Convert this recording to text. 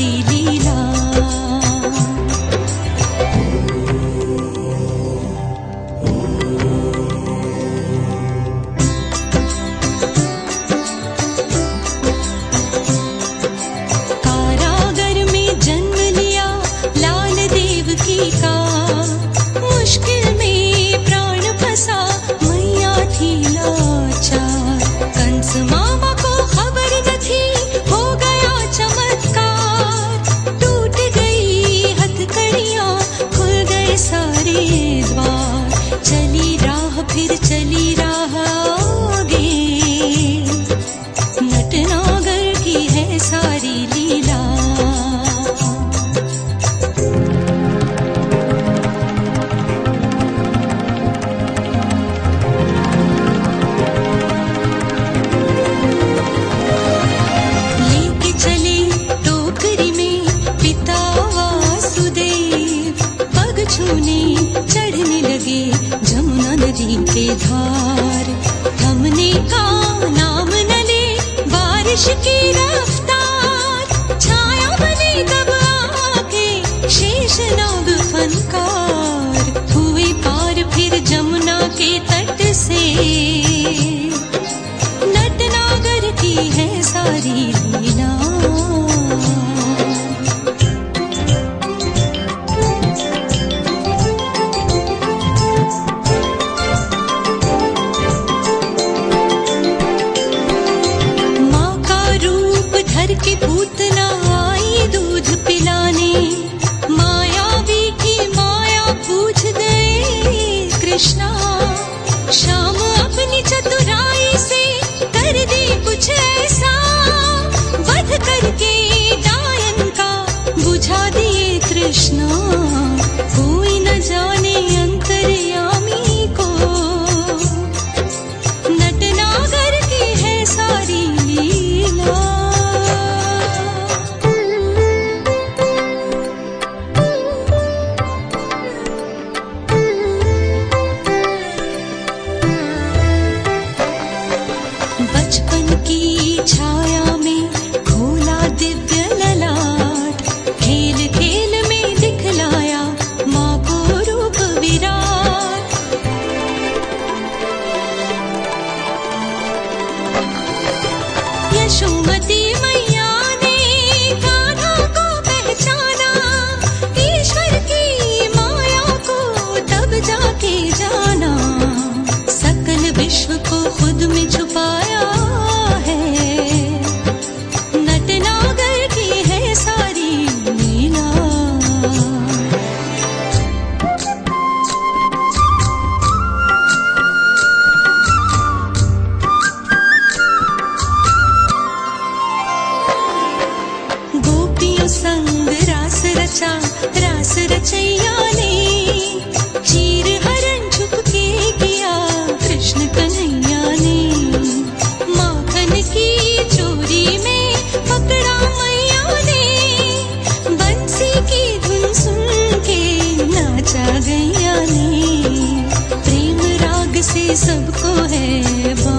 सारी लीला। कारागर में जन्म लिया लाल देवकी का, मुश्किल में प्राण फंसा मैया थी लाचार। कंस मामा को खबर न थी हो गया चमत्कार, टूट गई हथकड़ियां खुल गए सारे द्वार। चली राह फिर चली राह आगे, नटनागर की है सारी लीला। लेके चले टोकरी में पिता वासुदेव, पग छूने चढ़ने लगे जमुना नदी के धार। थमने का नाम न ले बारिश की रफ्तार, छाया बने तब आके शेषनाग फनकार। हुए पार फिर जमुना के तट से, नटनागर की है सारी लीला। माँ का रूप धर के पूतना आई दूध पिलाने, मायावी की माया पूछ गए कृष्णा। शाम अपनी चतुराई से कर दे कुछ ऐसा, वध करके डायन का बुझा दिए तृष्णा। कोई न जाने अंतर्यामी को, नटनागर की है सारी लीला। बचपन की छाया में खोला दिव्य ललाट, खेल खेल में दिखलाया माँ को रूप विराट। यशोमती मैया ने कान्हा को पहचाना, ईश्वर की माया को तब जाके जाना। सकल विश्व को खुद में छुपाया है, नटनागर की है सारी लीला। गोपियों संग रास रचा रास रचैया ने, चीर हरण छुप के किया कृष्ण कन्हैया ने। माखन की चोरी में पकड़ा मैया ने, बंसी की धुन सुन के नाचा गैया ने। प्रेम राग से सबको है